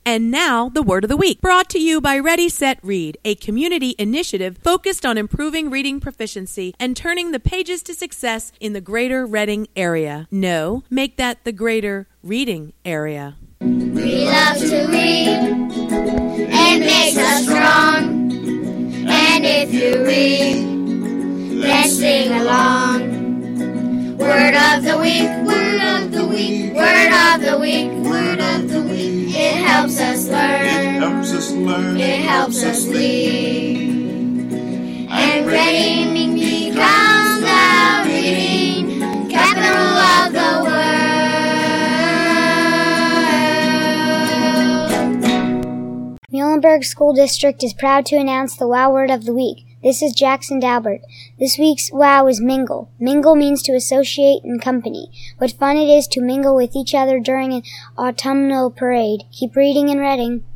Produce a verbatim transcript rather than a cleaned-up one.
And now, the Word of the Week, brought to you by Ready, Set, Read, a community initiative focused on improving reading proficiency and turning the pages to success in the greater Reading area. No, make that the greater reading area. We love to read. It makes us strong. And if you read, then sing along. Word of the week, word of the week, word of the week, word of the week. It helps us learn. It helps us learn. It helps us lead. And reading becomes the reading capital of the world. Muhlenberg School District is proud to announce the WOW Word of the Week. This is Jackson Dalbert. This week's WOW is mingle. Mingle means to associate in company. What fun it is to mingle with each other during an autumnal parade. Keep reading and reading.